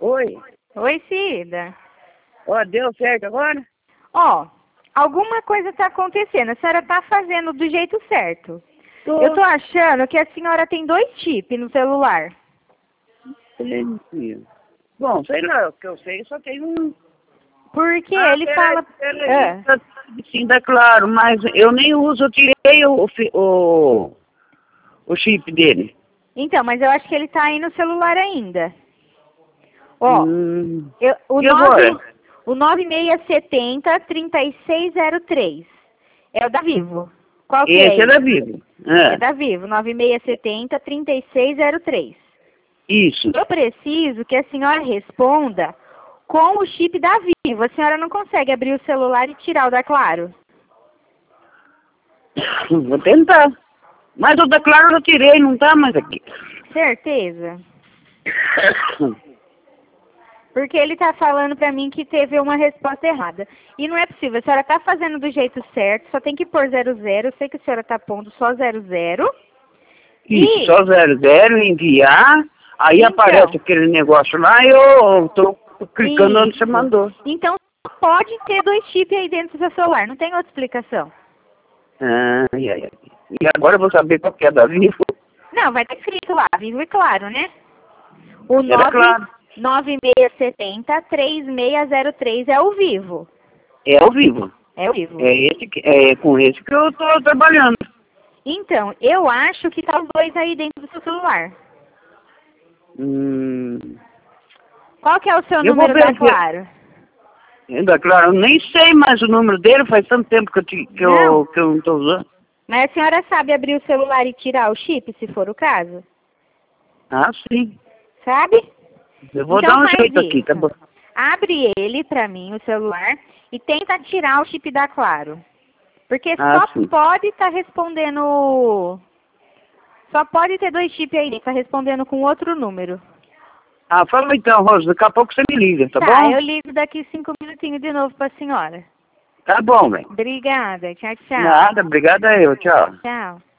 Oi. Oi, Cida. Ó, deu certo agora? Ó, alguma coisa está acontecendo. A senhora está fazendo do jeito certo. Tô. Eu tô achando que a senhora tem 2 chips no celular. Bom, sei lá, o que eu sei, só tem um. Porque ele fala... Peraí, sim, tá claro, mas eu nem uso, eu tirei o chip dele. Então, mas eu acho que ele tá aí no celular ainda. Ó, E agora? o 9670-3603 é o da Vivo. Qual que Esse é? é da Vivo. É da Vivo, 9670-3603. Isso. Eu preciso que a senhora responda com o chip da Vivo. A senhora não consegue abrir o celular e tirar o da Claro? Vou tentar. Mas o da Claro eu tirei, não tá mais aqui. Certeza? Porque ele tá falando pra mim que teve uma resposta errada. E não é possível, a senhora tá fazendo do jeito certo, só tem que pôr 00. Eu sei que a senhora tá pondo só 00. Isso, só 00, enviar, aí então, aparece aquele negócio lá e eu tô clicando onde você mandou. Então pode ter 2 chips aí dentro do seu celular, não tem outra explicação. E agora eu vou saber qual que é da Vivo. Não, vai estar escrito lá, Vivo e Claro, né? O Era Claro. 9670-3603 é o Vivo. É ao Vivo. É o Vivo. É com esse que eu tô trabalhando. Então, eu acho que tá os 2 aí dentro do seu celular. Qual que é o seu número da Claro? Da Claro, eu nem sei mais o número dele, faz tanto tempo que eu não tô usando. Mas a senhora sabe abrir o celular e tirar o chip, se for o caso? Ah, sim. Sabe? Eu vou dar um jeito aqui, tá bom? Abre ele pra mim, o celular, e tenta tirar o chip da Claro. Porque só pode estar respondendo... Só pode ter 2 chips aí, tá respondendo com outro número. Ah, fala então, Rosa, daqui a pouco você me liga, tá bom? Tá, eu ligo daqui 5 minutinhos de novo pra senhora. Tá bom, velho. Obrigada, tchau, tchau. Nada, obrigado a eu, tchau. Tchau.